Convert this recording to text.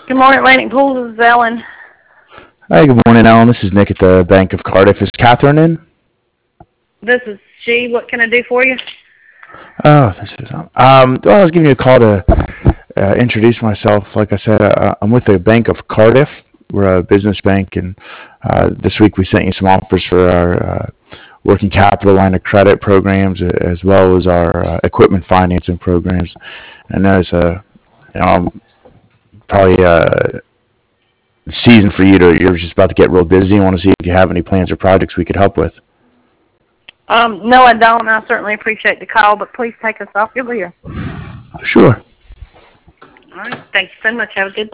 Good morning, Atlantic Pools. This is Ellen. Hi, good morning, Alan. This is Nick at the Bank of Cardiff. Is Catherine in? This is she. What can I do for you? Oh, this is. Well, I was giving you a call to introduce myself. Like I said, I'm with the Bank of Cardiff. We're a business bank, and this week we sent you some offers for our working capital line of credit programs, as well as our equipment financing programs. And there's probably season for you to. You're just about to get real busy. I want to see if you have any plans or projects we could help with. No, I don't. I certainly appreciate the call, but please take us off your list. Sure. All right. Thank you so much. Have a good day.